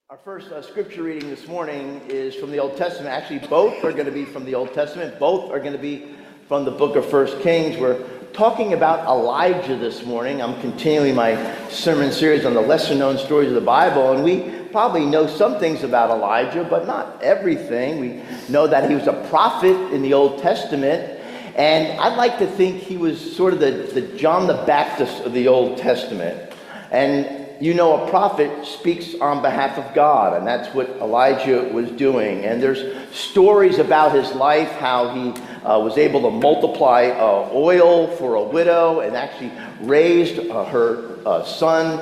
Our first scripture reading this morning is from the Old Testament. Actually, both are going to be from the Old Testament. Both are going to be from the book of 1 Kings. We're talking about Elijah this morning. I'm continuing my sermon series on the lesser-known stories of the Bible, and we probably know some things about Elijah, but not everything. We know that he was a prophet in the Old Testament, and I'd like to think he was sort of the John the Baptist of the Old Testament. And you know, a prophet speaks on behalf of God, and that's what Elijah was doing. And there's stories about his life, how he was able to multiply oil for a widow and actually raised her son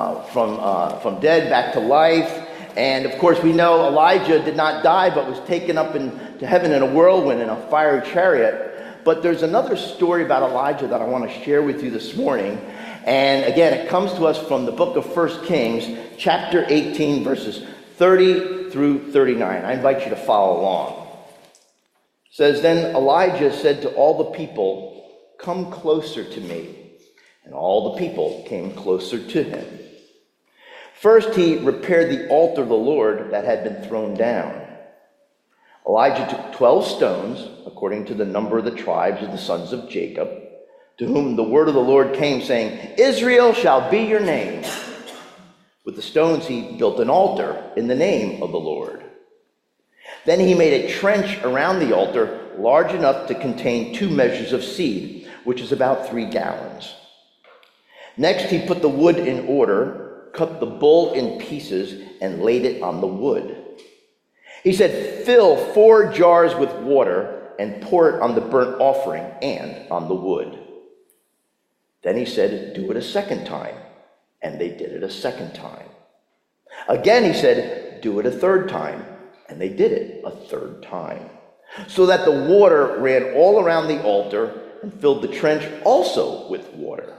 from dead back to life. And of course, we know Elijah did not die, but was taken up into heaven in a whirlwind in a fiery chariot. But there's another story about Elijah that I want to share with you this morning. And again, it comes to us from the book of 1 Kings, chapter 18, verses 30 through 39. I invite you to follow along. It says, "Then Elijah said to all the people, 'Come closer to me.' And all the people came closer to him. First he repaired the altar of the Lord that had been thrown down. Elijah took 12 stones, according to the number of the tribes of the sons of Jacob, to whom the word of the Lord came, saying, 'Israel shall be your name.' With the stones he built an altar in the name of the Lord. Then he made a trench around the altar large enough to contain 2 measures of seed, which is about 3 gallons. Next he put the wood in order, cut the bull in pieces, and laid it on the wood. He said, 'Fill 4 jars with water and pour it on the burnt offering and on the wood.' Then he said, 'Do it a second time.' And they did it a second time. Again he said, 'Do it a third time.' And they did it a third time. So that the water ran all around the altar and filled the trench also with water.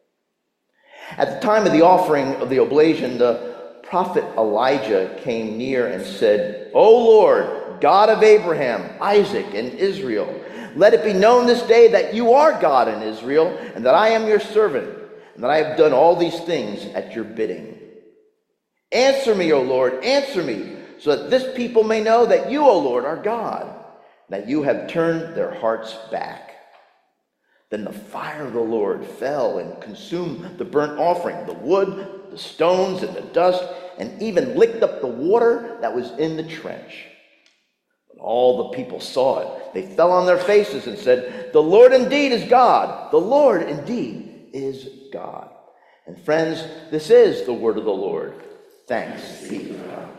At the time of the offering of the oblation, the prophet Elijah came near and said, 'O Lord, God of Abraham, Isaac, and Israel, let it be known this day that you are God in Israel, and that I am your servant, and that I have done all these things at your bidding. Answer me, O Lord, answer me, so that this people may know that you, O Lord, are God, that you have turned their hearts back.' Then the fire of the Lord fell and consumed the burnt offering, the wood, the stones, and the dust, and even licked up the water that was in the trench. When all the people saw it, they fell on their faces and said, 'The Lord indeed is God. The Lord indeed is God.'" And friends, this is the word of the Lord. Thanks be to God.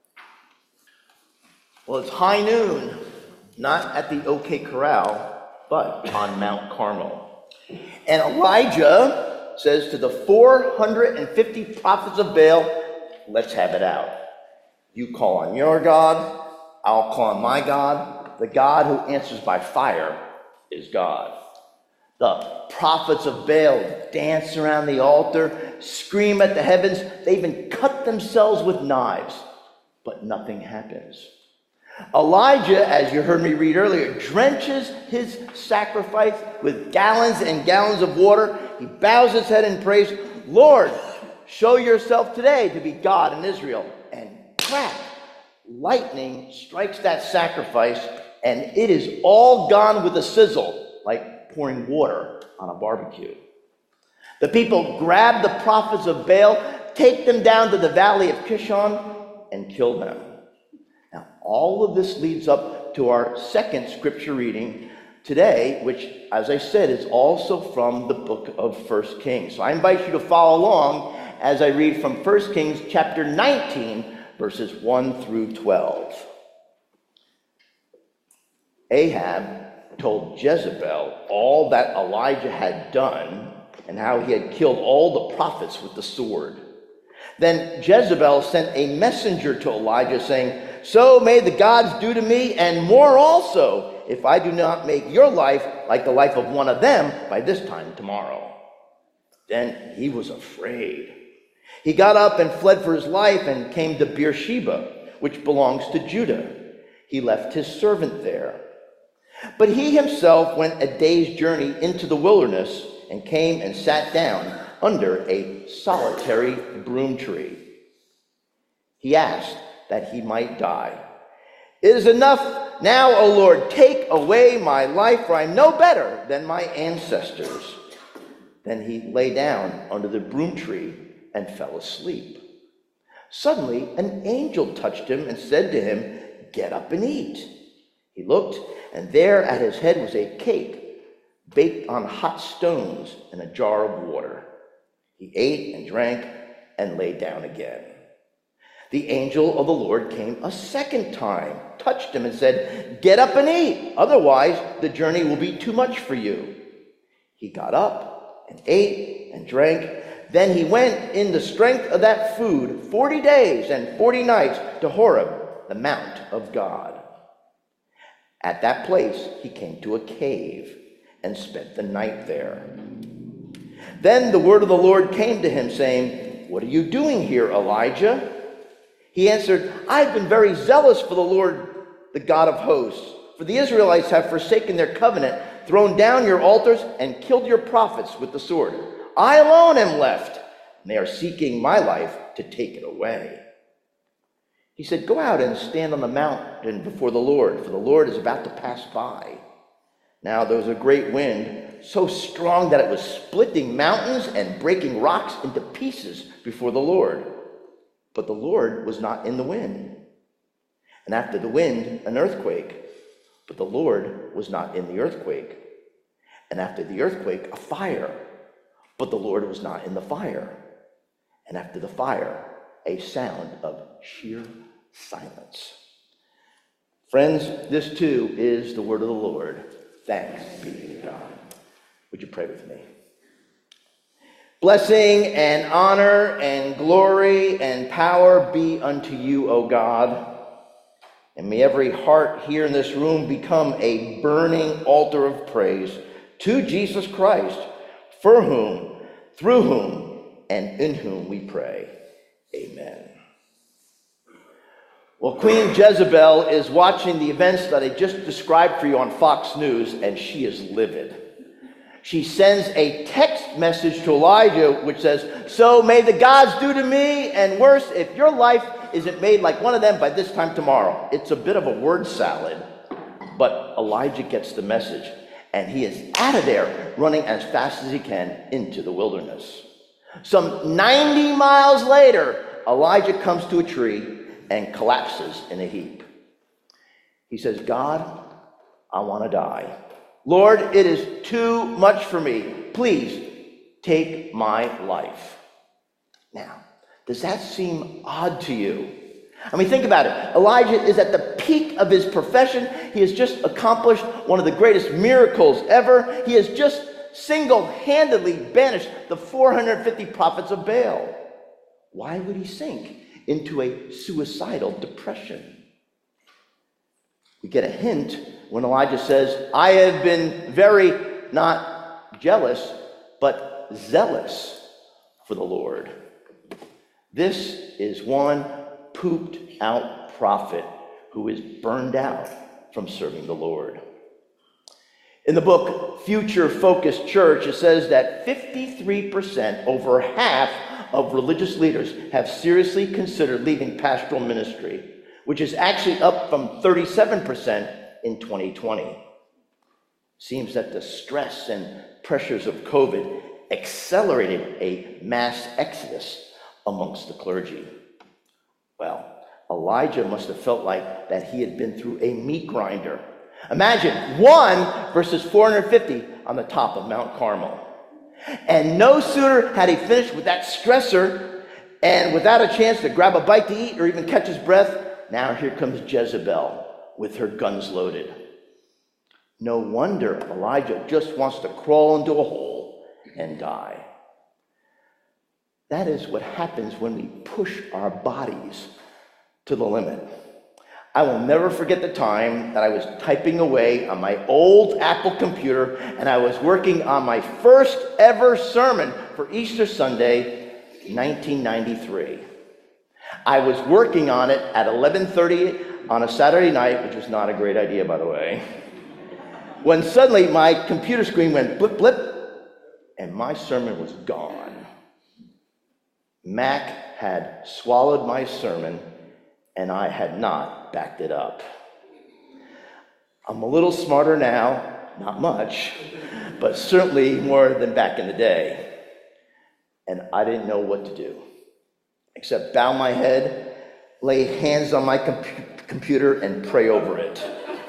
Well, it's high noon, not at the OK Corral, but on Mount Carmel. And Elijah says to the 450 prophets of Baal, "Let's have it out. You call on your God, I'll call on my God. The God who answers by fire is God." The prophets of Baal dance around the altar, scream at the heavens. They even cut themselves with knives, but nothing happens. Elijah, as you heard me read earlier, drenches his sacrifice with gallons and gallons of water. He bows his head in praise. "Lord, show yourself today to be God in Israel." And crack, lightning strikes that sacrifice, and it is all gone with a sizzle, like pouring water on a barbecue. The people grab the prophets of Baal, take them down to the valley of Kishon, and kill them. Now, all of this leads up to our second scripture reading today, which, as I said, is also from the book of 1 Kings. So I invite you to follow along as I read from 1 Kings chapter 19, verses 1 through 12. Ahab told Jezebel all that Elijah had done and how he had killed all the prophets with the sword. Then Jezebel sent a messenger to Elijah saying, "So may the gods do to me and more also, if I do not make your life like the life of one of them by this time tomorrow." Then he was afraid. He got up and fled for his life and came to Beersheba, which belongs to Judah. He left his servant there. But he himself went a day's journey into the wilderness and came and sat down under a solitary broom tree. He asked that he might die. It is enough now, O Lord, take away my life, for I am no better than my ancestors. Then he lay down under the broom tree and fell asleep. Suddenly, an angel touched him and said to him, "Get up and eat." He looked, and there at his head was a cake baked on hot stones and a jar of water. He ate and drank and lay down again. The angel of the Lord came a second time, touched him and said, "Get up and eat, otherwise the journey will be too much for you." He got up and ate and drank. Then he went in the strength of that food 40 days and 40 nights to Horeb, the mount of God. At that place he came to a cave and spent the night there. Then the word of the Lord came to him, saying, "What are you doing here, Elijah?" He answered, "I've been very zealous for the Lord, the God of hosts. For the Israelites have forsaken their covenant, thrown down your altars, and killed your prophets with the sword. I alone am left, and they are seeking my life to take it away." He said, "Go out and stand on the mountain before the Lord, for the Lord is about to pass by." Now there was a great wind, so strong that it was splitting mountains and breaking rocks into pieces before the Lord. But the Lord was not in the wind. And after the wind, an earthquake. But the Lord was not in the earthquake. And after the earthquake, a fire. But the Lord was not in the fire. And after the fire, a sound of sheer silence. Friends, this too is the word of the Lord. Thanks be to God. Would you pray with me? Blessing and honor and glory and power be unto you, O God. And may every heart here in this room become a burning altar of praise to Jesus Christ, for whom, through whom, and in whom we pray. Amen. Well, Queen Jezebel is watching the events that I just described for you on Fox News, and she is livid. She sends a text message to Elijah which says, "So may the gods do to me, and worse, if your life isn't made like one of them by this time tomorrow." It's a bit of a word salad, but Elijah gets the message, and he is out of there running as fast as he can into the wilderness. Some 90 miles later, Elijah comes to a tree and collapses in a heap. He says, "God, I want to die. Lord, it is too much for me. Please take my life." Now, does that seem odd to you? I mean, think about it. Elijah is at the peak of his profession. He has just accomplished one of the greatest miracles ever. He has just single-handedly banished the 450 prophets of Baal. Why would he sink into a suicidal depression? We get a hint when Elijah says, "I have been very, not jealous, but zealous for the Lord." This is one pooped out prophet who is burned out from serving the Lord. In the book Future Focused Church, it says that 53%, over half of religious leaders, have seriously considered leaving pastoral ministry, which is actually up from 37% in 2020. Seems that the stress and pressures of COVID accelerated a mass exodus amongst the clergy. Well, Elijah must have felt like that he had been through a meat grinder. Imagine 1 versus 450 on the top of Mount Carmel. And no sooner had he finished with that stressor, and without a chance to grab a bite to eat or even catch his breath, now here comes Jezebel with her guns loaded. No wonder Elijah just wants to crawl into a hole and die. That is what happens when we push our bodies to the limit. I will never forget the time that I was typing away on my old Apple computer, and I was working on my first ever sermon for Easter Sunday, 1993. I was working on it at 11:30 on a Saturday night, which was not a great idea, by the way, when suddenly my computer screen went blip, blip, and my sermon was gone. Mac had swallowed my sermon and I had not backed it up. I'm a little smarter now, not much, but certainly more than back in the day. And I didn't know what to do, except bow my head, lay hands on my computer, and pray over it.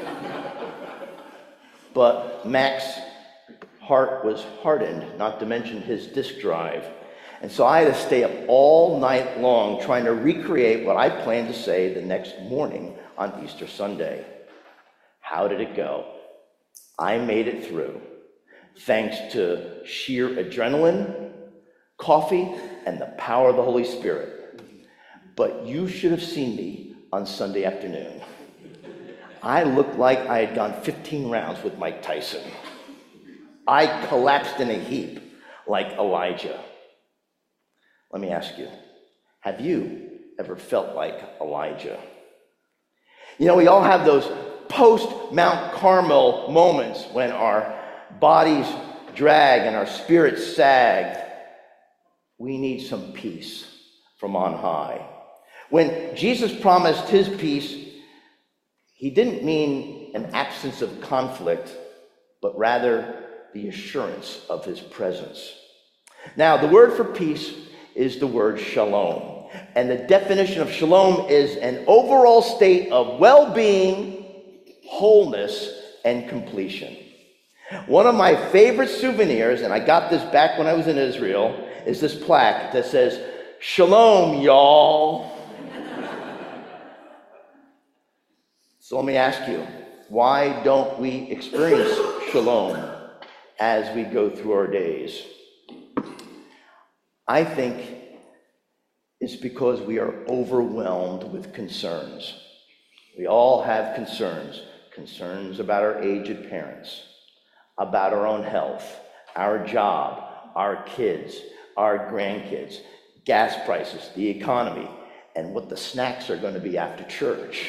But Mac's heart was hardened, not to mention his disk drive. And so I had to stay up all night long trying to recreate what I planned to say the next morning on Easter Sunday. How did it go? I made it through, thanks to sheer adrenaline, coffee, and the power of the Holy Spirit. But you should have seen me on Sunday afternoon. I looked like I had gone 15 rounds with Mike Tyson. I collapsed in a heap like Elijah. Let me ask you, have you ever felt like Elijah? You know, we all have those post-Mount Carmel moments when our bodies drag and our spirits sag. We need some peace from on high. When Jesus promised his peace, he didn't mean an absence of conflict, but rather the assurance of his presence. Now, the word for peace is the word shalom. And the definition of shalom is an overall state of well-being, wholeness, and completion. One of my favorite souvenirs, and I got this back when I was in Israel, is this plaque that says, "Shalom, y'all." So let me ask you, why don't we experience shalom as we go through our days? I think it's because we are overwhelmed with concerns. We all have concerns about our aged parents, about our own health, our job, our kids, our grandkids, gas prices, the economy, and what the snacks are going to be after church.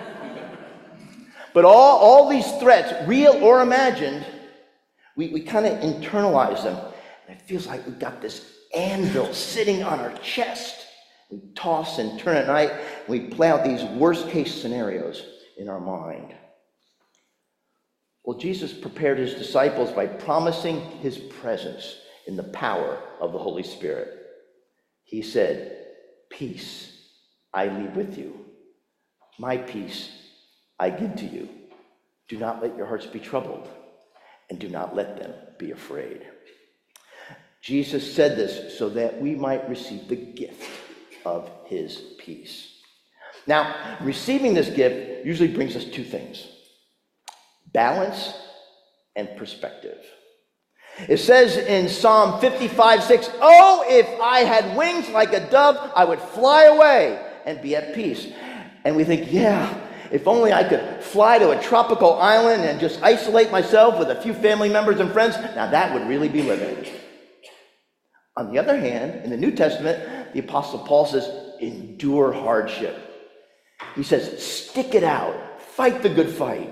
But all these threats, real or imagined, we kind of internalize them. And it feels like we've got this anvil sitting on our chest. We toss and turn at night. And we play out these worst case scenarios in our mind. Well, Jesus prepared his disciples by promising his presence in the power of the Holy Spirit. He said, "Peace I leave with you. My peace I give to you. Do not let your hearts be troubled, and do not let them be afraid." Jesus said this so that we might receive the gift of his peace. Now, receiving this gift usually brings us two things: balance and perspective. It says in Psalm 55:6, "Oh, if I had wings like a dove, I would fly away and be at peace." And we think, yeah, if only I could fly to a tropical island and just isolate myself with a few family members and friends, now that would really be living. On the other hand, in the New Testament, the Apostle Paul says, endure hardship. He says, stick it out, fight the good fight.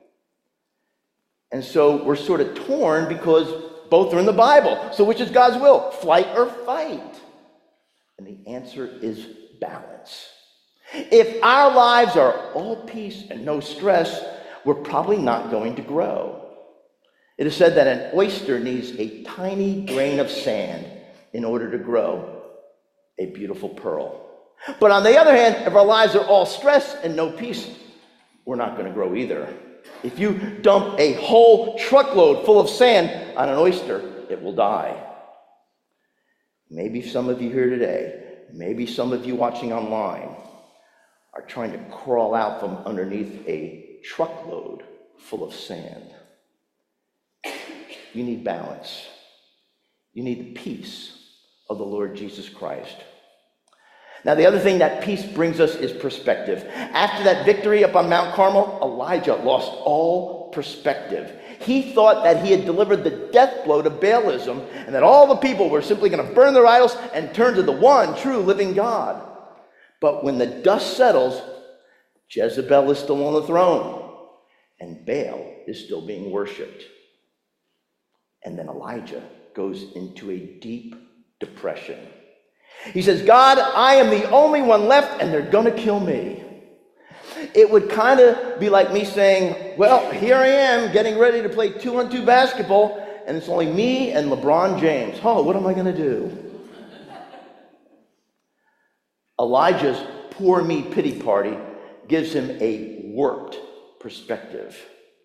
And so we're sort of torn because both are in the Bible. So which is God's will, flight or fight? And the answer is balance. If our lives are all peace and no stress, we're probably not going to grow. It is said that an oyster needs a tiny grain of sand in order to grow a beautiful pearl. But on the other hand, if our lives are all stress and no peace, we're not going to grow either. If you dump a whole truckload full of sand on an oyster, it will die. Maybe some of you here today, maybe some of you watching online, are trying to crawl out from underneath a truckload full of sand. You need balance. You need the peace of the Lord Jesus Christ. Now, the other thing that peace brings us is perspective. After that victory up on Mount Carmel, Elijah lost all perspective. He thought that he had delivered the death blow to Baalism and that all the people were simply going to burn their idols and turn to the one true living God. But when the dust settles, Jezebel is still on the throne and Baal is still being worshipped. And then Elijah goes into a deep depression. He says, God, I am the only one left and they're going to kill me. It would kind of be like me saying, well, here I am getting ready to play 2-on-2 basketball, and it's only me and LeBron James. Oh, what am I going to do? Elijah's poor me pity party gives him a warped perspective.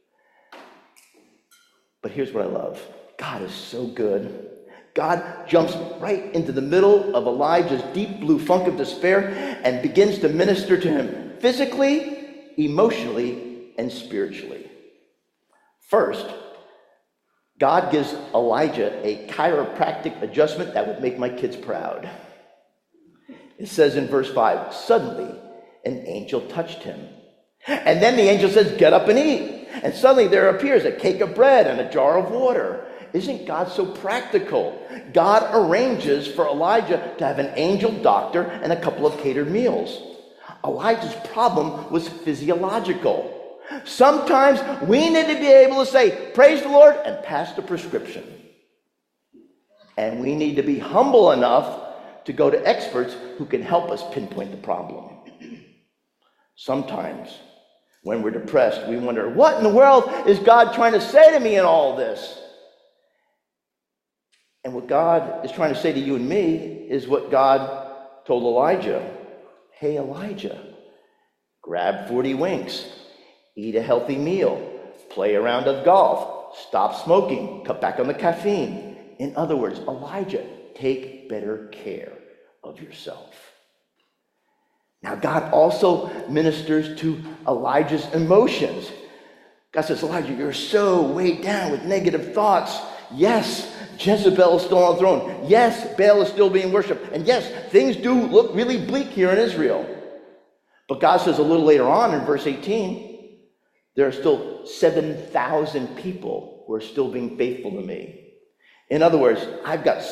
But here's what I love. God is so good. God jumps right into the middle of Elijah's deep blue funk of despair and begins to minister to him physically, emotionally, and spiritually. First, God gives Elijah a chiropractic adjustment that would make my kids proud. It says in verse 5, suddenly an angel touched him. And then the angel says, get up and eat. And suddenly there appears a cake of bread and a jar of water. Isn't God so practical? God arranges for Elijah to have an angel doctor and a couple of catered meals. Elijah's problem was physiological. Sometimes we need to be able to say, praise the Lord, and pass the prescription. And we need to be humble enough to go to experts who can help us pinpoint the problem. Sometimes when we're depressed, we wonder, what in the world is God trying to say to me in all this? And what God is trying to say to you and me is what God told Elijah. Hey, Elijah, grab 40 winks, eat a healthy meal, play a round of golf, stop smoking, cut back on the caffeine. In other words, Elijah, take better care of yourself. Now, God also ministers to Elijah's emotions. God says, Elijah, you're so weighed down with negative thoughts. Yes, Jezebel is still on the throne. Yes, Baal is still being worshipped. And yes, things do look really bleak here in Israel. But God says a little later on in verse 18, there are still 7,000 people who are still being faithful to me. In other words, I've got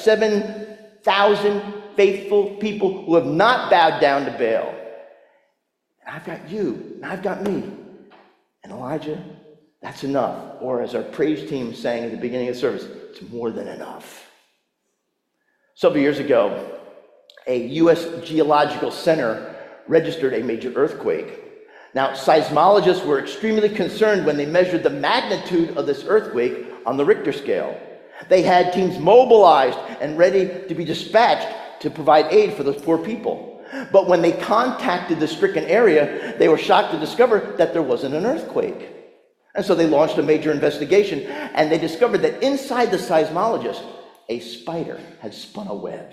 7,000 faithful people who have not bowed down to Baal. And I've got you, and I've got me. And Elijah, that's enough. Or as our praise team sang at the beginning of the service, it's more than enough. Several years ago, a U.S. Geological Center registered a major earthquake. Now, seismologists were extremely concerned when they measured the magnitude of this earthquake on the Richter scale. They had teams mobilized and ready to be dispatched to provide aid for those poor people. But when they contacted the stricken area, they were shocked to discover that there wasn't an earthquake. And so they launched a major investigation, and they discovered that inside the seismologist, a spider had spun a web.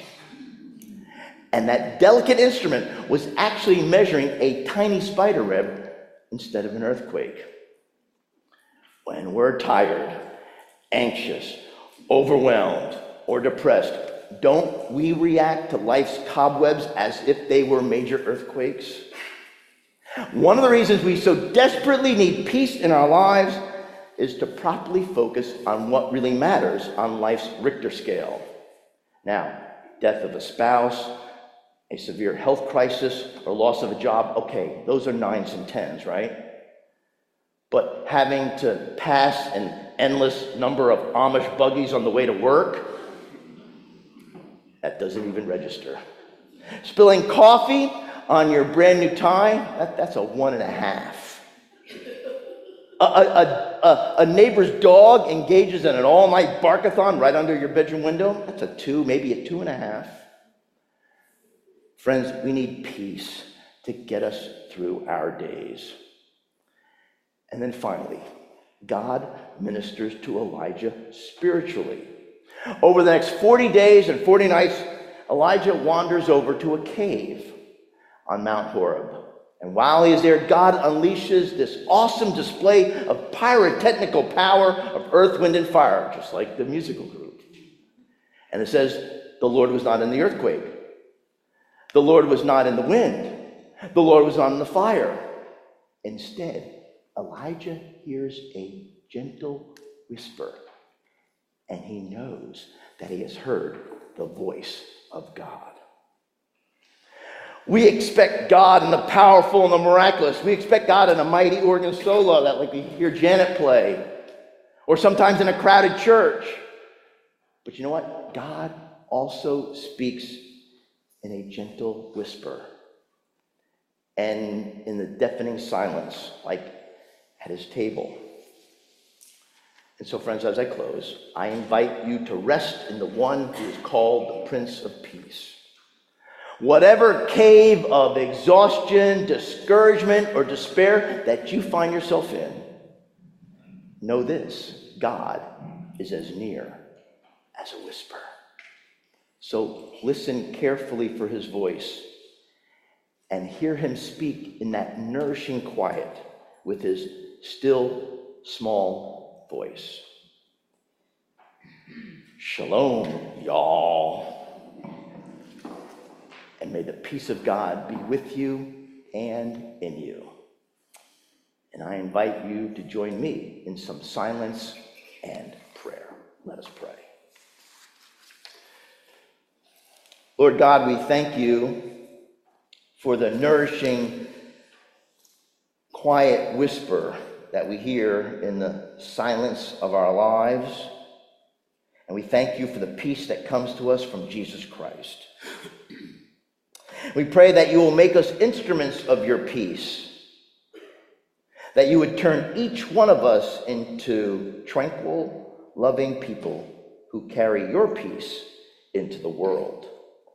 And that delicate instrument was actually measuring a tiny spider web instead of an earthquake. When we're tired, anxious, overwhelmed, or depressed, don't we react to life's cobwebs as if they were major earthquakes? One of the reasons we so desperately need peace in our lives is to properly focus on what really matters on life's Richter scale. Now, death of a spouse, a severe health crisis, or loss of a job, okay, those are 9s and 10s, right? But having to pass an endless number of Amish buggies on the way to work, that doesn't even register. Spilling coffee on your brand new tie, that's a 1.5. A neighbor's dog engages in an all-night barkathon right under your bedroom window, that's a 2, maybe a 2.5. Friends, we need peace to get us through our days. And then finally, God ministers to Elijah spiritually. Over the next 40 days and 40 nights, Elijah wanders over to a cave on Mount Horeb. And while he is there, God unleashes this awesome display of pyrotechnical power of earth, wind, and fire, just like the musical group. And it says, the Lord was not in the earthquake. The Lord was not in the wind. The Lord was not in the fire. Instead, Elijah hears a gentle whisper, and he knows that he has heard the voice of God. We expect God in the powerful and the miraculous. We expect God in a mighty organ solo that like we hear Janet play, or sometimes in a crowded church. But you know what? God also speaks in a gentle whisper. and in the deafening silence, like at his table. And so, friends, as I close, I invite you to rest in the one who is called the Prince of Peace. Whatever cave of exhaustion, discouragement, or despair that you find yourself in, know this: God is as near as a whisper. So listen carefully for his voice and hear him speak in that nourishing quiet with his still, small voice. Shalom, y'all. And may the peace of God be with you and in you. And I invite you to join me in some silence and prayer. Let us pray. Lord God, we thank you for the nourishing, quiet whisper that we hear in the silence of our lives. And we thank you for the peace that comes to us from Jesus Christ. We pray that you will make us instruments of your peace, that you would turn each one of us into tranquil, loving people who carry your peace into the world.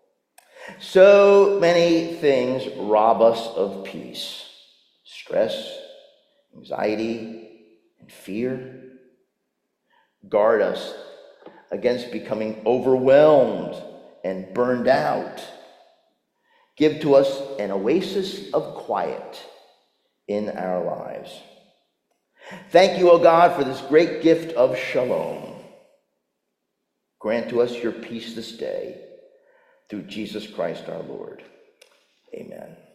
So many things rob us of peace: stress, anxiety, and fear. Guard us against becoming overwhelmed and burned out. Give to us an oasis of quiet in our lives. Thank you, O God, for this great gift of shalom. Grant to us your peace this day, through Jesus Christ our Lord. Amen.